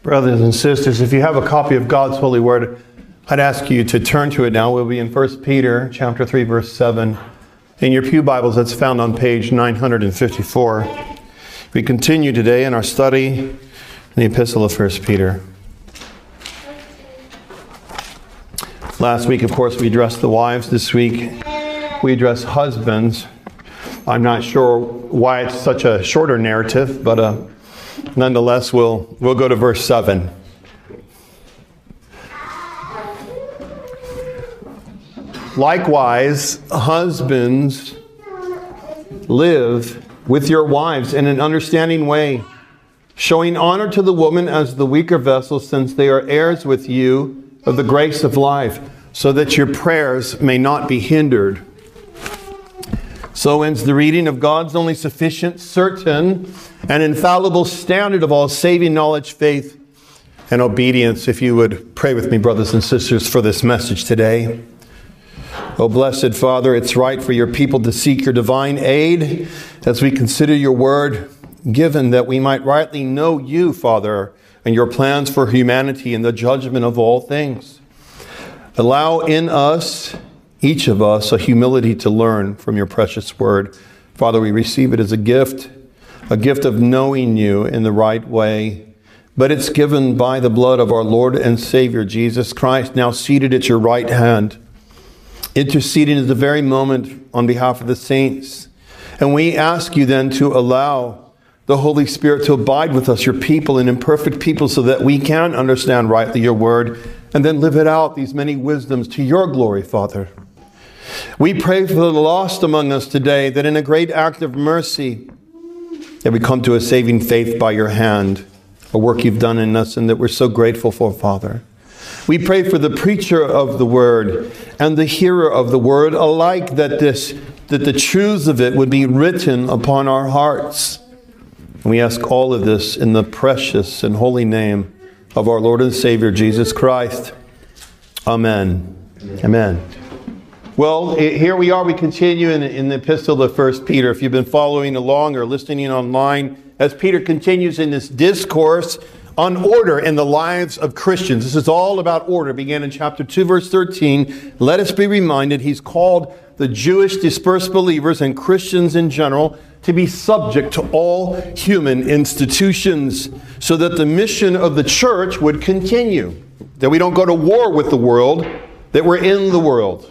Brothers and sisters, if you have a copy of God's holy word, I'd ask you to turn to it now. We'll be in 1 Peter chapter 3, verse 7. In your pew Bibles, that's found on page 954. We continue today in our study in the epistle of 1 Peter. Last week, of course, we addressed the wives. This week, we address husbands. I'm not sure why it's such a shorter narrative, but nonetheless, we'll go to verse 7. Likewise, husbands, live with your wives in an understanding way, showing honor to the woman as the weaker vessel, since they are heirs with you of the grace of life, so that your prayers may not be hindered. So ends the reading of God's only sufficient, certain, and infallible standard of all saving knowledge, faith, and obedience. If you would pray with me, brothers and sisters, for this message today. Oh, blessed Father, it's right for your people to seek your divine aid as we consider your word, given that we might rightly know you, Father, and your plans for humanity and the judgment of all things. Allow in us, each of us, a humility to learn from your precious word. Father, we receive it as a gift of knowing you in the right way. But it's given by the blood of our Lord and Savior, Jesus Christ, now seated at your right hand, interceding at the very moment on behalf of the saints. And we ask you then to allow the Holy Spirit to abide with us, your people and imperfect people, so that we can understand rightly your word and then live it out, these many wisdoms, to your glory, Father. We pray for the lost among us today, that in a great act of mercy, that we come to a saving faith by your hand, a work you've done in us and that we're so grateful for, Father. We pray for the preacher of the word and the hearer of the word alike, that the truths of it would be written upon our hearts. And we ask all of this in the precious and holy name of our Lord and Savior, Jesus Christ. Amen. Amen. Well, here we are. We continue in the epistle of 1 Peter. If you've been following along or listening online, as Peter continues in this discourse on order in the lives of Christians. This is all about order. It began in chapter 2, verse 13. Let us be reminded he's called the Jewish dispersed believers and Christians in general to be subject to all human institutions, so that the mission of the church would continue. That we don't go to war with the world, that we're in the world.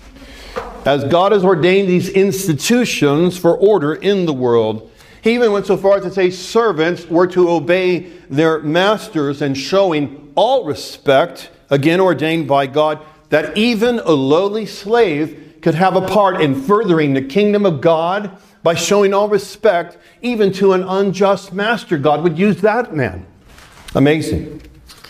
As God has ordained these institutions for order in the world. He even went so far as to say servants were to obey their masters, and showing all respect, again ordained by God, that even a lowly slave could have a part in furthering the kingdom of God by showing all respect, even to an unjust master. God would use that man. Amazing.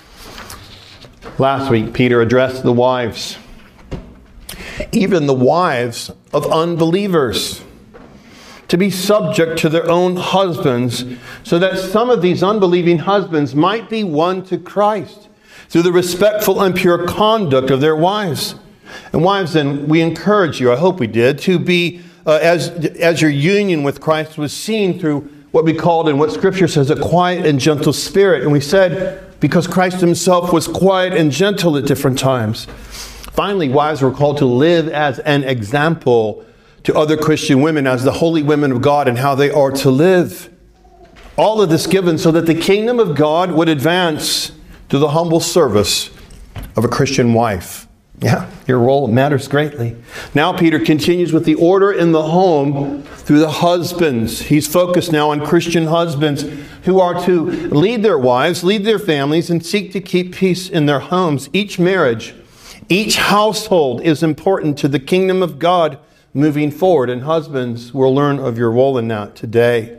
Last week, Peter addressed the wives, even the wives of unbelievers, to be subject to their own husbands, so that some of these unbelieving husbands might be won to Christ through the respectful and pure conduct of their wives. And wives, then, we encourage you, I hope we did, to be, as your union with Christ was seen through what we called, in what Scripture says, a quiet and gentle spirit. And we said, because Christ himself was quiet and gentle at different times. Finally, wives were called to live as an example to other Christian women, as the holy women of God, and how they are to live. All of this given so that the kingdom of God would advance to the humble service of a Christian wife. Yeah, your role matters greatly. Now Peter continues with the order in the home through the husbands. He's focused now on Christian husbands who are to lead their wives, lead their families, and seek to keep peace in their homes. Each marriage, each household is important to the kingdom of God moving forward, and husbands will learn of your role in that today.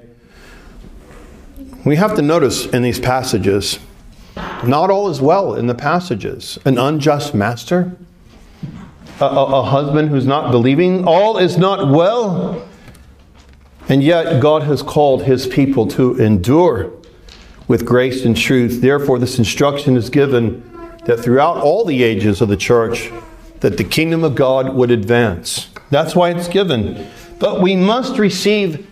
We have to notice in these passages, not all is well in the passages. An unjust master, a husband who's not believing, all is not well. And yet God has called his people to endure with grace and truth. Therefore, this instruction is given that throughout all the ages of the church, that the kingdom of God would advance. That's why it's given. But we must receive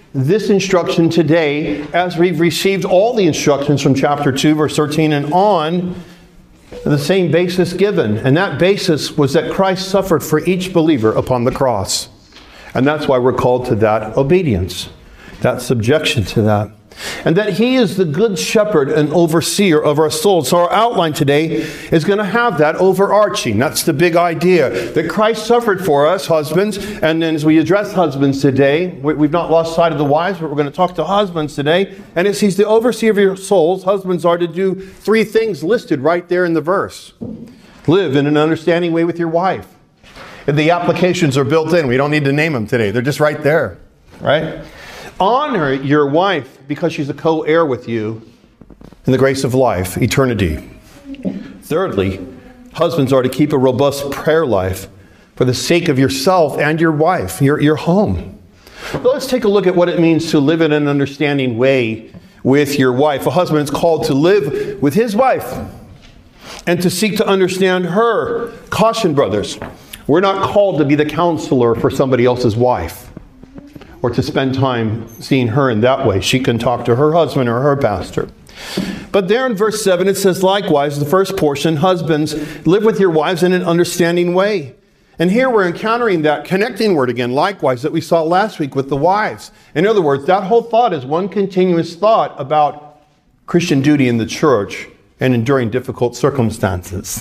this instruction today as we've received all the instructions from chapter 2, verse 13 and on, the same basis given. And that basis was that Christ suffered for each believer upon the cross. And that's why we're called to that obedience, that subjection to that. And that He is the good shepherd and overseer of our souls. So our outline today is going to have that overarching. That's the big idea. That Christ suffered for us, husbands. And then as we address husbands today, we've not lost sight of the wives, but we're going to talk to husbands today. And as He's the overseer of your souls, husbands are to do 3 things listed right there in the verse. Live in an understanding way with your wife. And the applications are built in. We don't need to name them today. They're just right there. Right? Honor your wife because she's a co-heir with you in the grace of life, eternity. Thirdly, husbands are to keep a robust prayer life for the sake of yourself and your wife, your home. So let's take a look at what it means to live in an understanding way with your wife. A husband is called to live with his wife and to seek to understand her. Caution, brothers. We're not called to be the counselor for somebody else's wife, or to spend time seeing her in that way. She can talk to her husband or her pastor. But there in verse 7 it says, likewise, the first portion, husbands, live with your wives in an understanding way. And here we're encountering that connecting word again, likewise, that we saw last week with the wives. In other words, that whole thought is one continuous thought about Christian duty in the church and enduring difficult circumstances.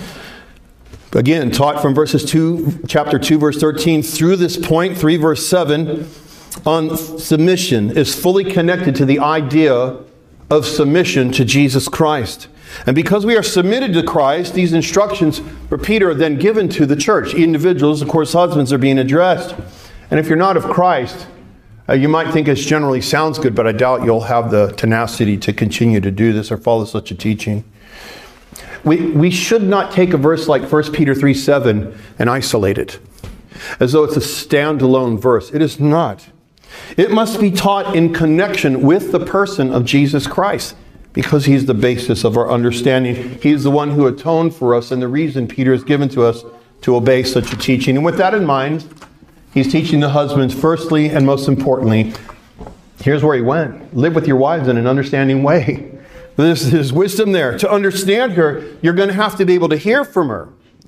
Again, taught from chapter 2, verse 13 through this point, 3 verse 7, on submission is fully connected to the idea of submission to Jesus Christ. And because we are submitted to Christ, these instructions for Peter are then given to the church. Individuals, of course, husbands are being addressed. And if you're not of Christ, you might think it generally sounds good, but I doubt you'll have the tenacity to continue to do this or follow such a teaching. We should not take a verse like 1 Peter 3:7 and isolate it as though it's a standalone verse. It is not. It must be taught in connection with the person of Jesus Christ because He's the basis of our understanding. He's the one who atoned for us and the reason Peter has given to us to obey such a teaching. And with that in mind, he's teaching the husbands firstly and most importantly, here's where he went. Live with your wives in an understanding way. There's wisdom there. To understand her, you're going to have to be able to hear from her.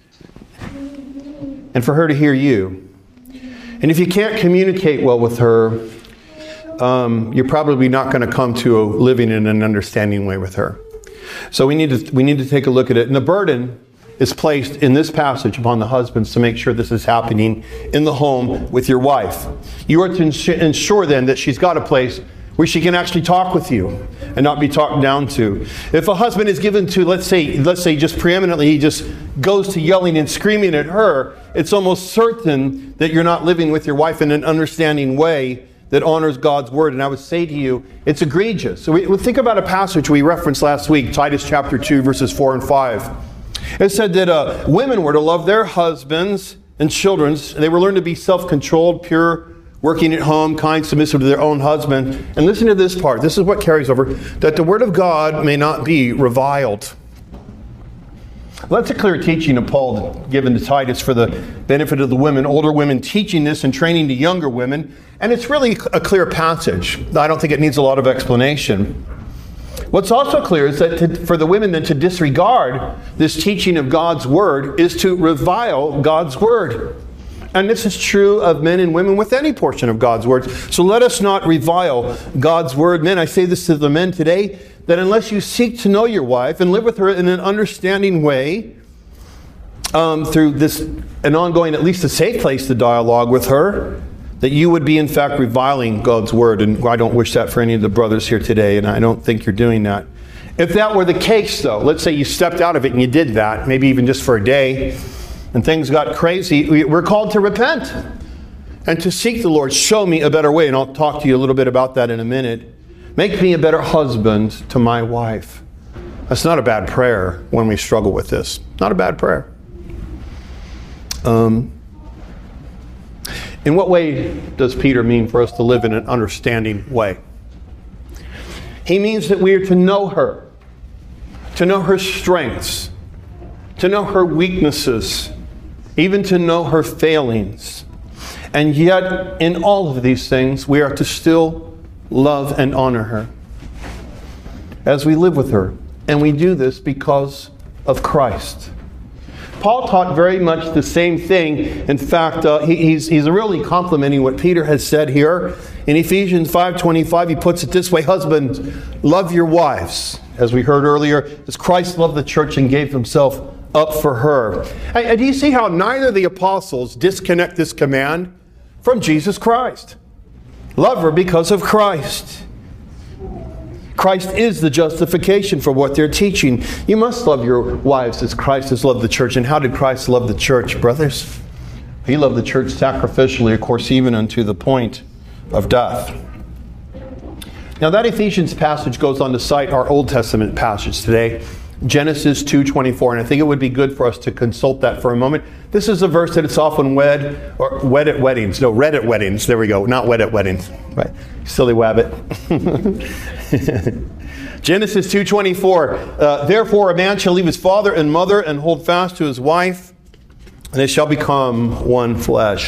And for her to hear you. And if you can't communicate well with her, you're probably not going to come to living in an understanding way with her. So we need to take a look at it. And the burden is placed in this passage upon the husbands to make sure this is happening in the home with your wife. You are to ensure then that she's got a place where she can actually talk with you and not be talked down to. If a husband is given to, let's say just preeminently, he just goes to yelling and screaming at her, it's almost certain that you're not living with your wife in an understanding way that honors God's word. And I would say to you, it's egregious. So we think about a passage we referenced last week, Titus chapter 2, verses 4 and 5. It said that women were to love their husbands and children. They were learned to be self-controlled, pure, working at home, kind, submissive to their own husband. And listen to this part. This is what carries over. That the word of God may not be reviled. Well, that's a clear teaching of Paul given to Titus for the benefit of the women, older women teaching this and training the younger women. And it's really a clear passage. I don't think it needs a lot of explanation. What's also clear is that for the women then to disregard this teaching of God's word is to revile God's word. And this is true of men and women with any portion of God's word. So let us not revile God's word. Men, I say this to the men today, that unless you seek to know your wife and live with her in an understanding way, through an ongoing, at least a safe place to dialogue with her, that you would be in fact reviling God's word. And I don't wish that for any of the brothers here today, and I don't think you're doing that. If that were the case, though, let's say you stepped out of it and you did that, maybe even just for a day, and things got crazy, we're called to repent and to seek the Lord. Show me a better way, and I'll talk to you a little bit about that in a minute. Make me a better husband to my wife. That's not a bad prayer when we struggle with this. Not a bad prayer. In what way does Peter mean for us to live in an understanding way? He means that we are to know her strengths, to know her weaknesses, even to know her failings. And yet, in all of these things, we are to still love and honor her as we live with her. And we do this because of Christ. Paul taught very much the same thing. In fact, he's really complimenting what Peter has said here. In Ephesians 5:25, he puts it this way: husbands, love your wives, as we heard earlier, as Christ loved the church and gave himself up for her. And do you see how neither of the apostles disconnect this command from Jesus Christ? Love her because of Christ. Christ is the justification for what they're teaching. You must love your wives as Christ has loved the church. And how did Christ love the church, brothers? He loved the church sacrificially, of course, even unto the point of death. Now that Ephesians passage goes on to cite our Old Testament passage today, Genesis 2:24, and I think it would be good for us to consult that for a moment. This is a verse that it's often read at weddings. No, read at weddings. There we go. Not wed at weddings. Right. Silly wabbit. Genesis 2:24. Therefore a man shall leave his father and mother and hold fast to his wife, and they shall become one flesh.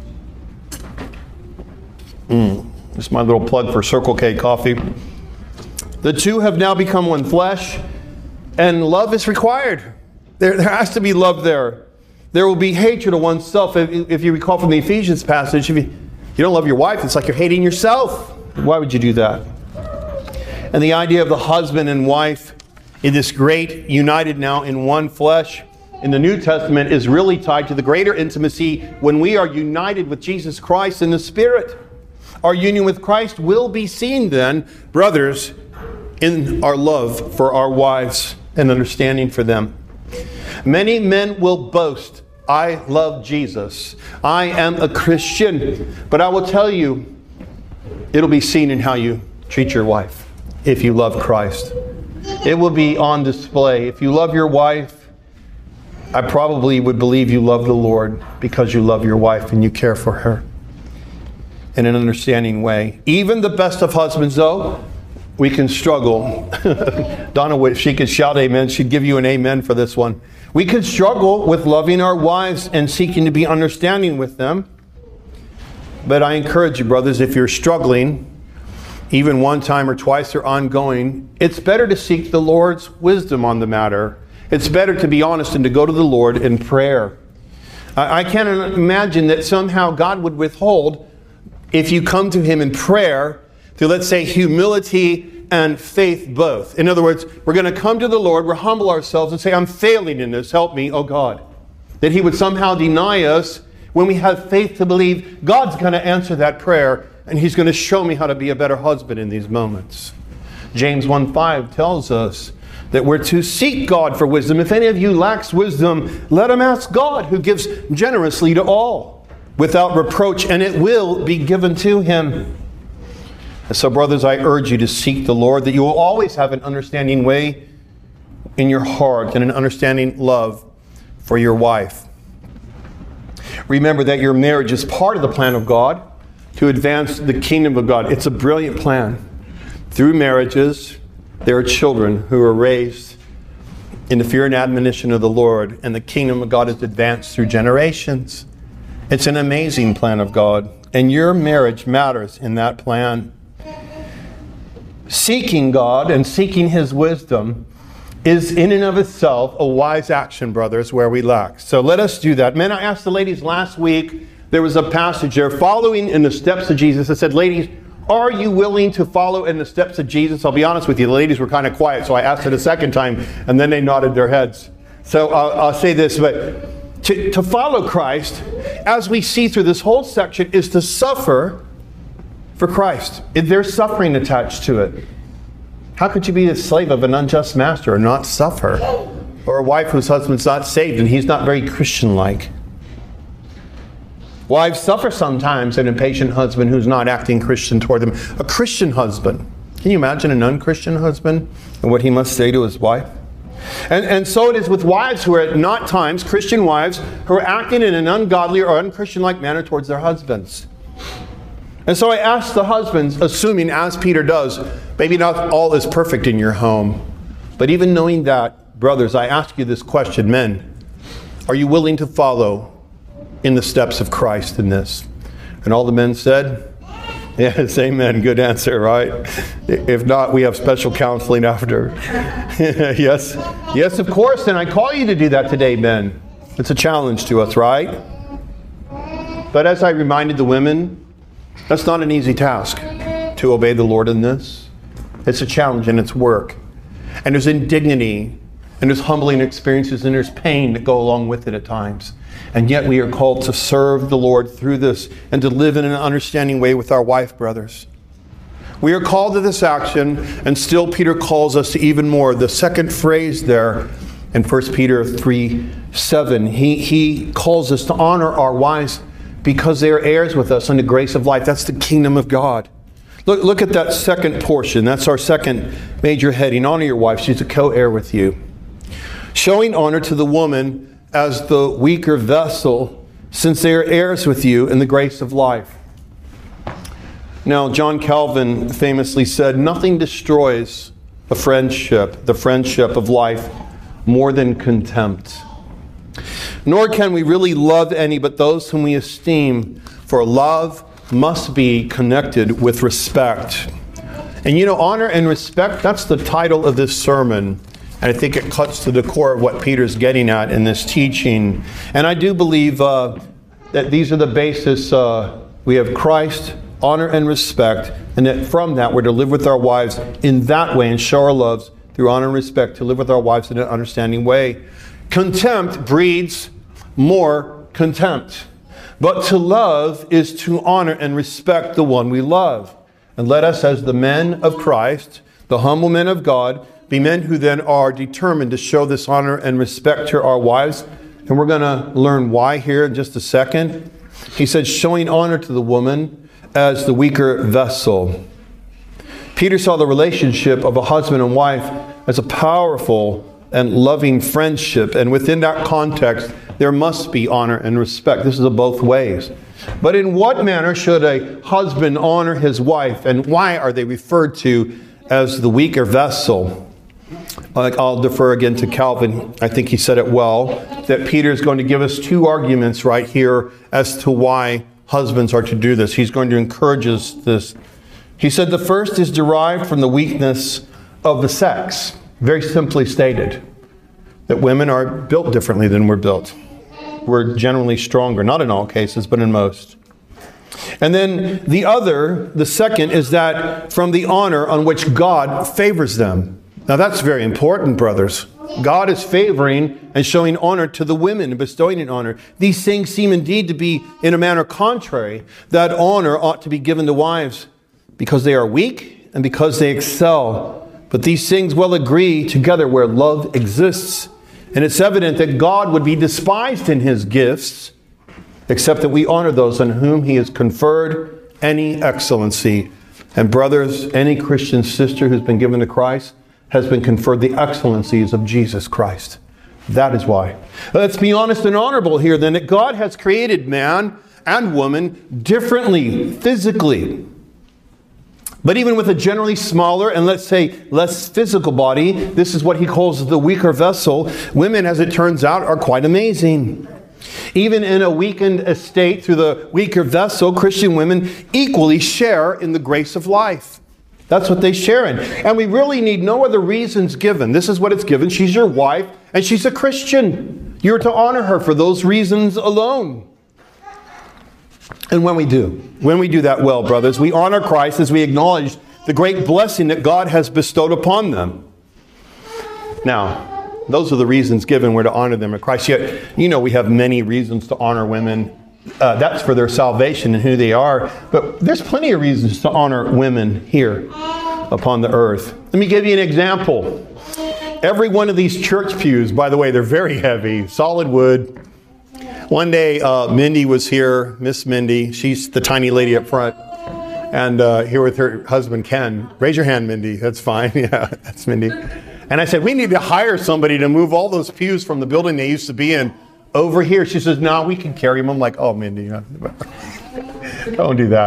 This is my little plug for Circle K coffee. The two have now become one flesh, and love is required. There has to be love there. There will be hatred of oneself. If you recall from the Ephesians passage, if you don't love your wife, it's like you're hating yourself. Why would you do that? And the idea of the husband and wife in this great, united now in one flesh, in the New Testament is really tied to the greater intimacy when we are united with Jesus Christ in the Spirit. Our union with Christ will be seen then, brothers, in our love for our wives and understanding for them. Many men will boast, I love Jesus. I am a Christian. But I will tell you, it'll be seen in how you treat your wife if you love Christ. It will be on display. If you love your wife, I probably would believe you love the Lord because you love your wife and you care for her in an understanding way. Even the best of husbands, though, we can struggle. Donna, if she could shout amen, she'd give you an amen for this one. We can struggle with loving our wives and seeking to be understanding with them. But I encourage you, brothers, if you're struggling, even one time or twice or ongoing, it's better to seek the Lord's wisdom on the matter. It's better to be honest and to go to the Lord in prayer. I can't imagine that somehow God would withhold if you come to Him in prayer through, let's say, humility and faith both. In other words, we're going to come to the Lord, we're humble ourselves and say, I'm failing in this, help me, oh God. That He would somehow deny us when we have faith to believe God's going to answer that prayer and He's going to show me how to be a better husband in these moments. James 1:5 tells us that we're to seek God for wisdom. If any of you lacks wisdom, let him ask God, who gives generously to all without reproach, and it will be given to him. And so, brothers, I urge you to seek the Lord, that you will always have an understanding way in your heart and an understanding love for your wife. Remember that your marriage is part of the plan of God to advance the kingdom of God. It's a brilliant plan. Through marriages, there are children who are raised in the fear and admonition of the Lord, and the kingdom of God is advanced through generations. It's an amazing plan of God, and your marriage matters in that plan. Seeking God and seeking His wisdom is in and of itself a wise action, brothers, where we lack. So let us do that. Men, I asked the ladies last week, there was a passage there following in the steps of Jesus. I said, ladies, are you willing to follow in the steps of Jesus? I'll be honest with you, the ladies were kind of quiet, so I asked it a second time, and then they nodded their heads. So I'll say this, but to follow Christ, as we see through this whole section, is to suffer for Christ. There's suffering attached to it. How could you be a slave of an unjust master and not suffer? Or a wife whose husband's not saved and he's not very Christian-like? Wives suffer sometimes an impatient husband who's not acting Christian toward them. A Christian husband. Can you imagine an unchristian husband and what he must say to his wife? And so it is with wives who are at not times, Christian wives, who are acting in an ungodly or unchristian-like manner towards their husbands. And so I asked the husbands, assuming, as Peter does, maybe not all is perfect in your home. But even knowing that, brothers, I ask you this question, men. Are you willing to follow in the steps of Christ in this? And all the men said, yes, amen. Good answer, right? If not, we have special counseling after. Yes. Yes, of course. And I call you to do that today, men. It's a challenge to us, right? But as I reminded the women, that's not an easy task to obey the Lord in this. It's a challenge and it's work. And there's indignity and there's humbling experiences and there's pain that go along with it at times. And yet we are called to serve the Lord through this and to live in an understanding way with our wife, brothers. We are called to this action, and still Peter calls us to even more. The second phrase there in 1 Peter 3:7, he calls us to honor our wives because they are heirs with us in the grace of life. That's the kingdom of God. Look at that second portion. That's our second major heading. Honor your wife. She's a co-heir with you. Showing honor to the woman as the weaker vessel, since they are heirs with you in the grace of life. Now, John Calvin famously said, nothing destroys a friendship, the friendship of life, more than contempt. Nor can we really love any but those whom we esteem, for love must be connected with respect. And you know, honor and respect, that's the title of this sermon. And I think it cuts to the core of what Peter's getting at in this teaching. And I do believe that these are the basis. We have Christ, honor and respect, and that from that we're to live with our wives in that way and show our loves through honor and respect, to live with our wives in an understanding way. Contempt breeds more contempt. But to love is to honor and respect the one we love. And let us, as the men of Christ, the humble men of God, be men who then are determined to show this honor and respect to our wives. And we're going to learn why here in just a second. He said, showing honor to the woman as the weaker vessel. Peter saw the relationship of a husband and wife as a powerful and loving friendship. And within that context, there must be honor and respect. This is both ways. But in what manner should a husband honor his wife? And why are they referred to as the weaker vessel? I'll defer again to Calvin. I think he said it well, that Peter is going to give us two arguments right here as to why husbands are to do this. He's going to encourage us this. He said the first is derived from the weakness of the sex. Very simply stated, that women are built differently than we're built. We're generally stronger, not in all cases, but in most. And then the second is that from the honor on which God favors them. Now that's very important, brothers. God is favoring and showing honor to the women and bestowing an honor. These things seem indeed to be in a manner contrary. That honor ought to be given to wives because they are weak and because they excel. But these things will agree together where love exists. And it's evident that God would be despised in his gifts, except that we honor those on whom he has conferred any excellency. And brothers, any Christian sister who's been given to Christ has been conferred the excellencies of Jesus Christ. That is why. Let's be honest and honorable here then, that God has created man and woman differently, physically. But even with a generally smaller and let's say less physical body, this is what he calls the weaker vessel. Women, as it turns out, are quite amazing. Even in a weakened estate through the weaker vessel, Christian women equally share in the grace of life. That's what they share in. And we really need no other reasons given. This is what it's given. She's your wife and she's a Christian. You're to honor her for those reasons alone. And when we do that well, brothers, we honor Christ as we acknowledge the great blessing that God has bestowed upon them. Now, those are the reasons given. We're to honor them in Christ. Yet, you know, we have many reasons to honor women. That's for their salvation and who they are. But there's plenty of reasons to honor women here upon the earth. Let me give you an example. Every one of these church pews, by the way, they're very heavy, solid wood. One day, Mindy was here, Miss Mindy. She's the tiny lady up front. And here with her husband, Ken. Raise your hand, Mindy. That's fine. Yeah, that's Mindy. And I said, we need to hire somebody to move all those pews from the building they used to be in over here. She says, no, we can carry them. I'm like, oh, Mindy, don't do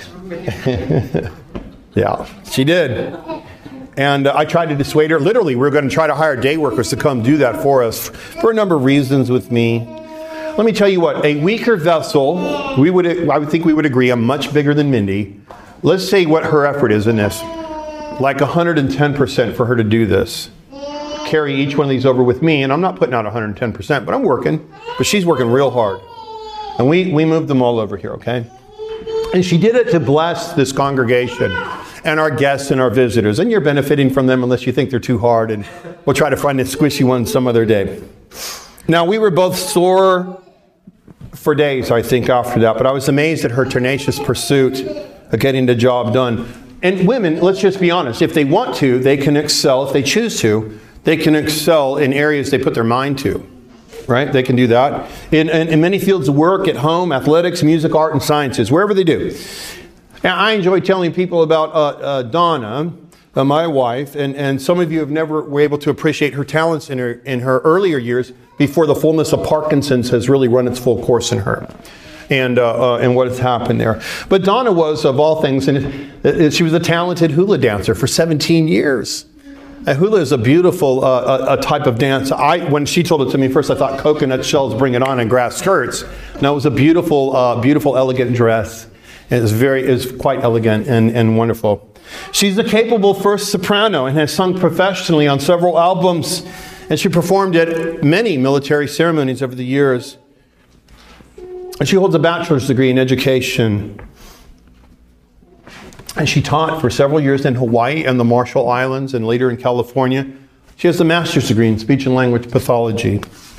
that. Yeah, she did. And I tried to dissuade her. Literally, we were going to try to hire day workers to come do that for us for a number of reasons with me. Let me tell you what, a weaker vessel, I would think we would agree, I'm much bigger than Mindy. Let's say what her effort is in this. Like 110% for her to do this. Carry each one of these over with me, and I'm not putting out 110%, but I'm working. But she's working real hard. And we moved them all over here, okay? And she did it to bless this congregation and our guests and our visitors. And you're benefiting from them unless you think they're too hard, and we'll try to find a squishy one some other day. Now, we were both sore for days, I think, after that, but I was amazed at her tenacious pursuit of getting the job done. And women, let's just be honest, if they want to, they can excel. If they choose to, they can excel in areas they put their mind to. Right? They can do that. In many fields of work, at home, athletics, music, art, and sciences, wherever they do. Now, I enjoy telling people about Donna, my wife, and some of you have never were able to appreciate her talents in her earlier years before the fullness of Parkinson's has really run its full course in her. And what has happened there. But Donna was, of all things, and she was a talented hula dancer for 17 years. Hula is a beautiful a type of dance. When she told it to me first, I thought coconut shells, bring it on, and grass skirts. No, it was a beautiful, beautiful, elegant dress. It was quite elegant and wonderful. She's a capable first soprano and has sung professionally on several albums. And she performed at many military ceremonies over the years. And she holds a bachelor's degree in education. And she taught for several years in Hawaii and the Marshall Islands and later in California. She has a master's degree in speech and language pathology.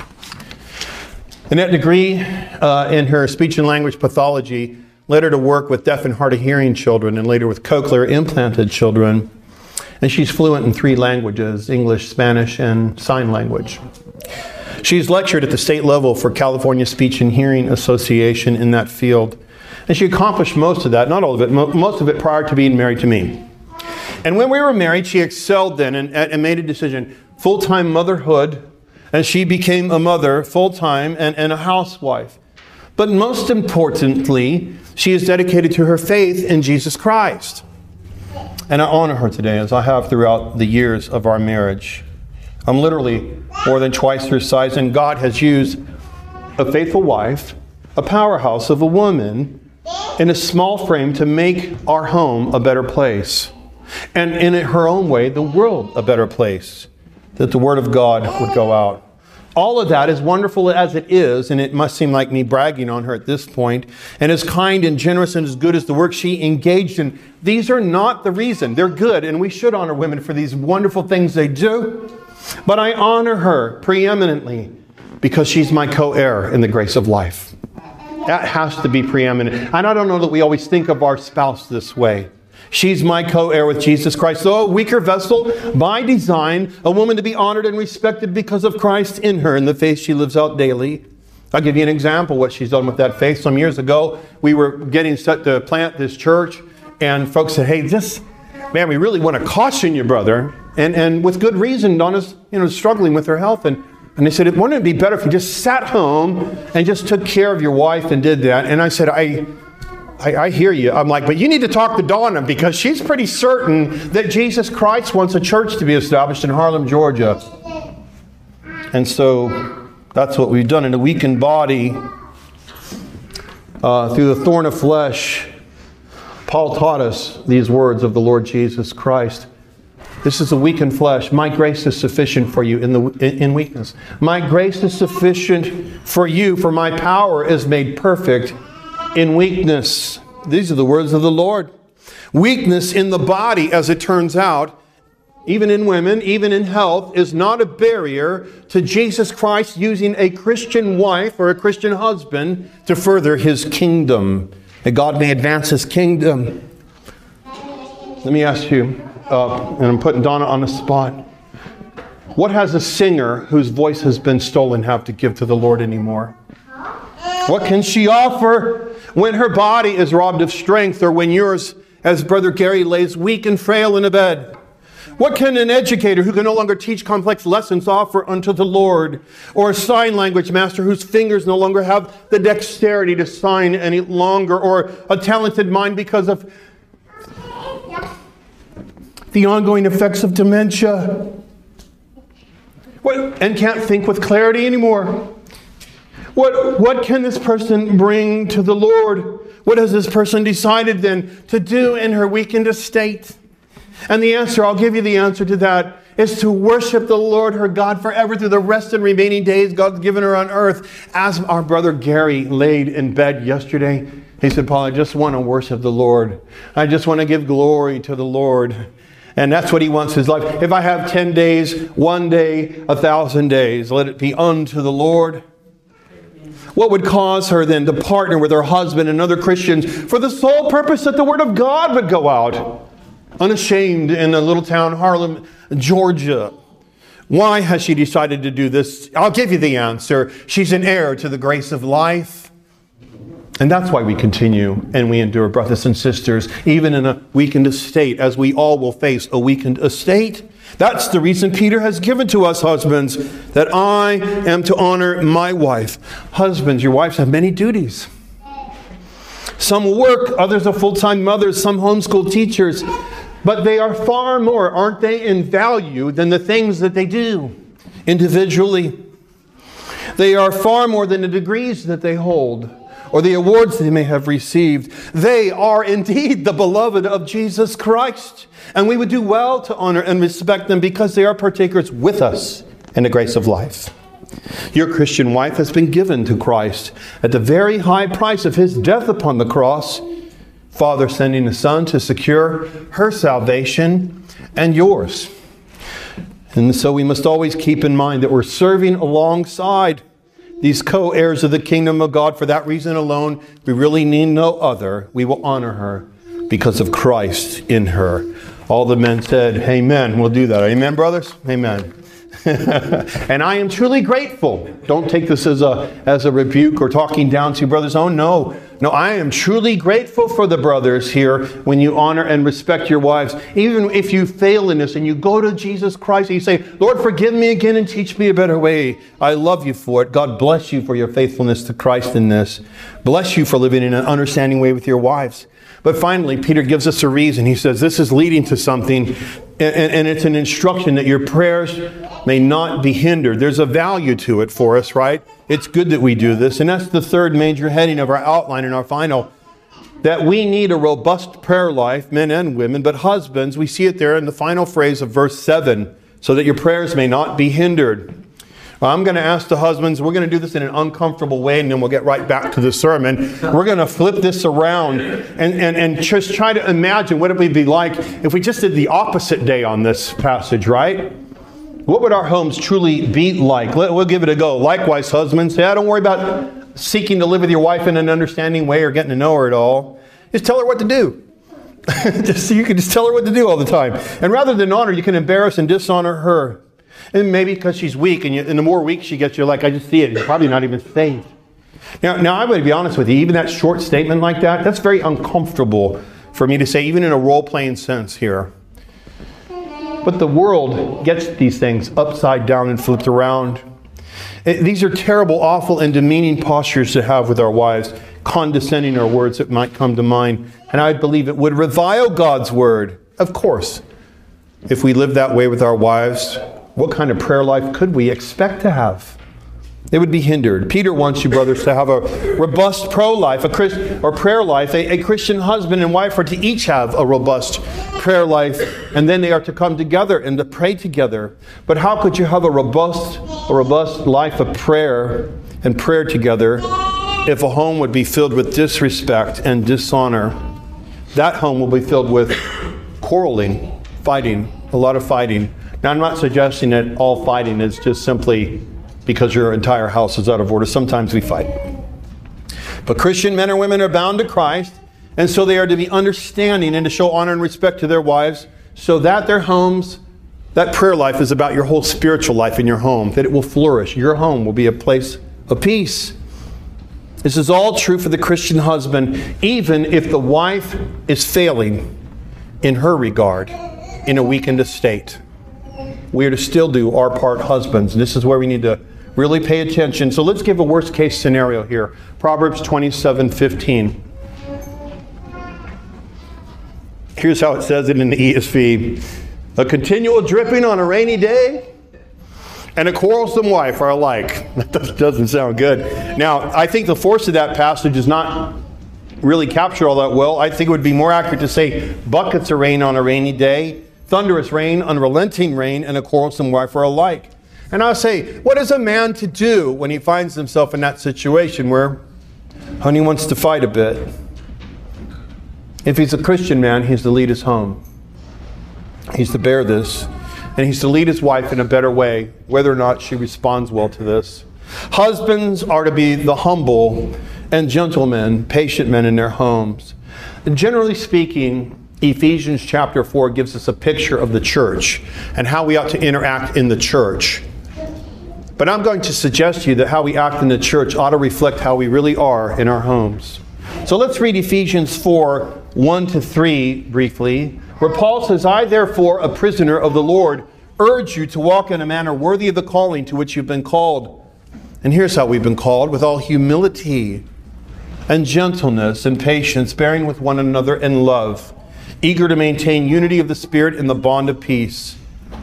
And that degree in her speech and language pathology led her to work with deaf and hard of hearing children and later with cochlear implanted children. And she's fluent in 3 languages, English, Spanish, and sign language. She's lectured at the state level for California Speech and Hearing Association in that field. And she accomplished most of that, not all of it, most of it prior to being married to me. And when we were married, she excelled then and made a decision, full-time motherhood, and she became a mother full-time and a housewife. But most importantly, she is dedicated to her faith in Jesus Christ. And I honor her today, as I have throughout the years of our marriage. I'm literally more than twice her size, and God has used a faithful wife, a powerhouse of a woman, in a small frame to make our home a better place. And in her own way, the world a better place. That the Word of God would go out. All of that, as wonderful as it is, and it must seem like me bragging on her at this point, and as kind and generous and as good as the work she engaged in, these are not the reason. They're good, and we should honor women for these wonderful things they do. But I honor her preeminently because she's my co-heir in the grace of life. That has to be preeminent. And I don't know that we always think of our spouse this way. She's my co-heir with Jesus Christ. So a weaker vessel, by design, a woman to be honored and respected because of Christ in her and the faith she lives out daily. I'll give you an example of what she's done with that faith. Some years ago, we were getting set to plant this church, and folks said, hey, man, we really want to caution you, brother. And with good reason, Donna's struggling with her health. And they said, wouldn't it be better if you just sat home and just took care of your wife and did that? And I said, I hear you. I'm like, but you need to talk to Donna because she's pretty certain that Jesus Christ wants a church to be established in Harlem, Georgia. And so that's what we've done. In a weakened body, through the thorn of flesh, Paul taught us these words of the Lord Jesus Christ. This is a weakened flesh. My grace is sufficient for you in weakness. My grace is sufficient for you, for my power is made perfect in weakness. These are the words of the Lord. Weakness in the body, as it turns out, even in women, even in health, is not a barrier to Jesus Christ using a Christian wife or a Christian husband to further His kingdom. That God may advance His kingdom. Let me ask you, and I'm putting Donna on the spot. What has a singer whose voice has been stolen have to give to the Lord anymore? What can she offer when her body is robbed of strength, or when yours, as Brother Gary, lays weak and frail in a bed? What can an educator who can no longer teach complex lessons offer unto the Lord? Or a sign language master whose fingers no longer have the dexterity to sign any longer? Or a talented mind because of the ongoing effects of dementia? And can't think with clarity anymore? What can this person bring to the Lord? What has this person decided then to do in her weakened estate? And the answer, I'll give you the answer to that, is to worship the Lord her God forever through the rest and remaining days God's given her on earth. As our brother Gary laid in bed yesterday, he said, Paul, I just want to worship the Lord. I just want to give glory to the Lord. And that's what he wants his life. If I have 10 days, 1 day, 1,000 days, let it be unto the Lord. What would cause her then to partner with her husband and other Christians for the sole purpose that the Word of God would go out unashamed in a little town, Harlem, Georgia? Why has she decided to do this? I'll give you the answer. She's an heir to the grace of life. And that's why we continue and we endure, brothers and sisters, even in a weakened estate, as we all will face a weakened estate. That's the reason Peter has given to us, husbands, that I am to honor my wife. Husbands, your wives have many duties. Some work, others are full-time mothers, some homeschool teachers. But they are far more, aren't they, in value than the things that they do individually. They are far more than the degrees that they hold or the awards they may have received. They are indeed the beloved of Jesus Christ. And we would do well to honor and respect them because they are partakers with us in the grace of life. Your Christian wife has been given to Christ at the very high price of His death upon the cross. Father sending the Son to secure her salvation and yours. And so we must always keep in mind that we're serving alongside these co-heirs of the kingdom of God. For that reason alone, we really need no other. We will honor her because of Christ in her. All the men said, amen. We'll do that. Amen, brothers? Amen. And I am truly grateful. Don't take this as a rebuke or talking down to brothers. Oh, no. No, I am truly grateful for the brothers here when you honor and respect your wives. Even if you fail in this and you go to Jesus Christ and you say, Lord, forgive me again and teach me a better way. I love you for it. God bless you for your faithfulness to Christ in this. Bless you for living in an understanding way with your wives. But finally, Peter gives us a reason. He says this is leading to something, and it's an instruction that your prayers may not be hindered. There's a value to it for us, right? It's good that we do this. And that's the third major heading of our outline and our final. That we need a robust prayer life, men and women, but husbands, we see it there in the final phrase of verse 7, so that your prayers may not be hindered. Well, I'm going to ask the husbands, we're going to do this in an uncomfortable way, and then we'll get right back to the sermon. We're going to flip this around and just try to imagine what it would be like if we just did the opposite day on this passage, right? What would our homes truly be like? We'll give it a go. Likewise, husbands, don't worry about seeking to live with your wife in an understanding way or getting to know her at all. Just tell her what to do. You can just tell her what to do all the time. And rather than honor, you can embarrass and dishonor her. And maybe because she's weak, and the more weak she gets, you're like, I just see it. You're probably not even saved. Now, I would be honest with you. Even that short statement like that, that's very uncomfortable for me to say, even in a role-playing sense here. But the world gets these things upside down and flipped around. These are terrible, awful, and demeaning postures to have with our wives. Condescending are words that might come to mind. And I believe it would revile God's word. Of course, if we live that way with our wives, what kind of prayer life could we expect to have? It would be hindered. Peter wants you, brothers, to have a robust prayer life. A Christian husband and wife are to each have a robust prayer life, and then they are to come together and to pray together. But how could you have a robust life of prayer and prayer together if a home would be filled with disrespect and dishonor? That home will be filled with quarreling, fighting, a lot of fighting. Now, I'm not suggesting that all fighting is just simply because your entire house is out of order. Sometimes we fight. But Christian men or women are bound to Christ, and so they are to be understanding and to show honor and respect to their wives, so that their homes, that prayer life is about your whole spiritual life in your home, that it will flourish. Your home will be a place of peace. This is all true for the Christian husband, even if the wife is failing in her regard in a weakened estate. We are to still do our part, husbands. And this is where we need to really pay attention. So let's give a worst case scenario here. Proverbs 27:15. Here's how it says it in the ESV. A continual dripping on a rainy day, and a quarrelsome wife are alike. That doesn't sound good. Now, I think the force of that passage is not really captured all that well. I think it would be more accurate to say buckets of rain on a rainy day, thunderous rain, unrelenting rain, and a quarrelsome wife are alike. And I'll say, what is a man to do when he finds himself in that situation where honey wants to fight a bit? If he's a Christian man, he's to lead his home. He's to bear this. And he's to lead his wife in a better way, whether or not she responds well to this. Husbands are to be the humble and gentlemen, patient men in their homes. And generally speaking, Ephesians chapter 4 gives us a picture of the church and how we ought to interact in the church. But I'm going to suggest to you that how we act in the church ought to reflect how we really are in our homes. So let's read Ephesians 4, 1 to 3 briefly, where Paul says, I therefore, a prisoner of the Lord, urge you to walk in a manner worthy of the calling to which you've been called. And here's how we've been called: with all humility and gentleness and patience, bearing with one another in love, eager to maintain unity of the Spirit in the bond of peace.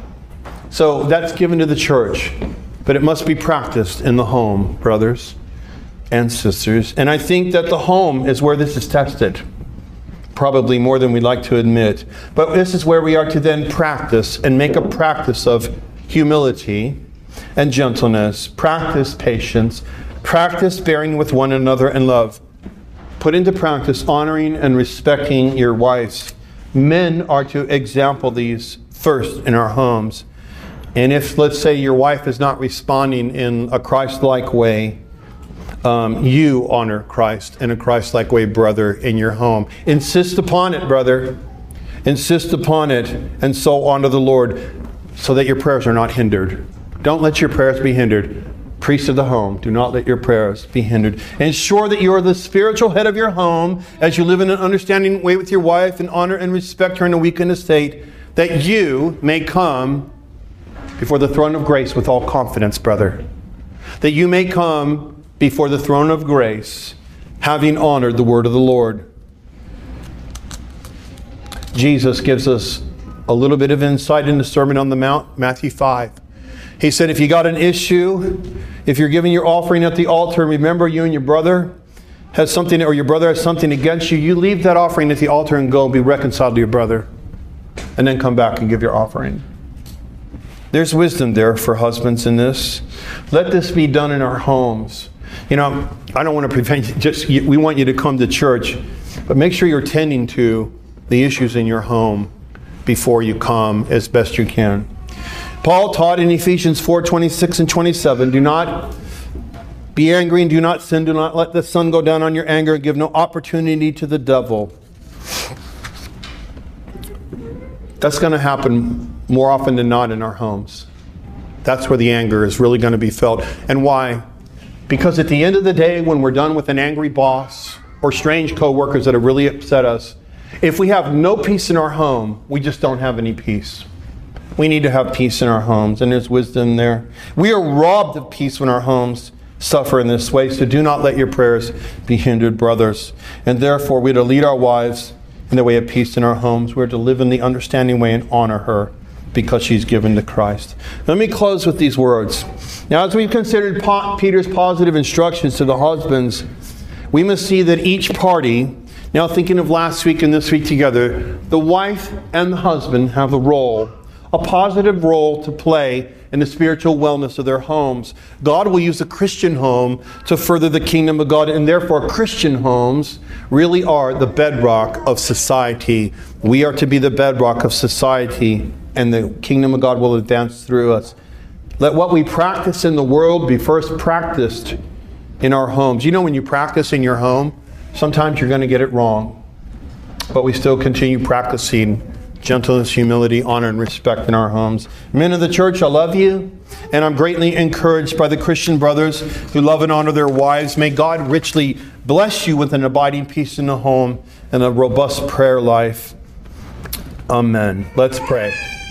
So that's given to the church, but it must be practiced in the home, brothers and sisters. And I think that the home is where this is tested, probably more than we'd like to admit. But this is where we are to then practice and make a practice of humility and gentleness, practice patience, practice bearing with one another in love. Put into practice honoring and respecting your wives. Men are to example these first in our homes. And if, let's say, your wife is not responding in a Christ-like way, you honor Christ in a Christ-like way, brother, in your home. Insist upon it, brother. Insist upon it, and so honor the Lord, so that your prayers are not hindered. Don't let your prayers be hindered. Priest of the home, do not let your prayers be hindered. Ensure that you are the spiritual head of your home as you live in an understanding way with your wife and honor and respect her in a weakened estate, that you may come before the throne of grace with all confidence, brother. That you may come before the throne of grace, having honored the word of the Lord. Jesus gives us a little bit of insight in the Sermon on the Mount, Matthew 5. He said, if you got an issue, if you're giving your offering at the altar, and remember you and your brother has something, or your brother has something against you, you leave that offering at the altar and go and be reconciled to your brother. And then come back and give your offering. There's wisdom there for husbands in this. Let this be done in our homes. You know, I don't want to prevent you, we want you to come to church, but make sure you're tending to the issues in your home before you come as best you can. Paul taught in Ephesians 4:26 and 27, do not be angry and do not sin. Do not let the sun go down on your anger and give no opportunity to the devil. That's going to happen more often than not in our homes. That's where the anger is really going to be felt. And why? Because at the end of the day, when we're done with an angry boss or strange coworkers that have really upset us, if we have no peace in our home, we just don't have any peace. We need to have peace in our homes, and there's wisdom there. We are robbed of peace when our homes suffer in this way, so do not let your prayers be hindered, brothers. And therefore, we are to lead our wives in the way of peace in our homes. We are to live in the understanding way and honor her because she's given to Christ. Let me close with these words. Now, as we've considered Peter's positive instructions to the husbands, we must see that each party, now thinking of last week and this week together, the wife and the husband have a positive role to play in the spiritual wellness of their homes. God will use a Christian home to further the kingdom of God, and therefore Christian homes really are the bedrock of society. We are to be the bedrock of society, and the kingdom of God will advance through us. Let what we practice in the world be first practiced in our homes. You know, when you practice in your home, sometimes you're going to get it wrong, but we still continue practicing gentleness, humility, honor, and respect in our homes. Men of the church, I love you, and I'm greatly encouraged by the Christian brothers who love and honor their wives. May God richly bless you with an abiding peace in the home and a robust prayer life. Amen. Let's pray.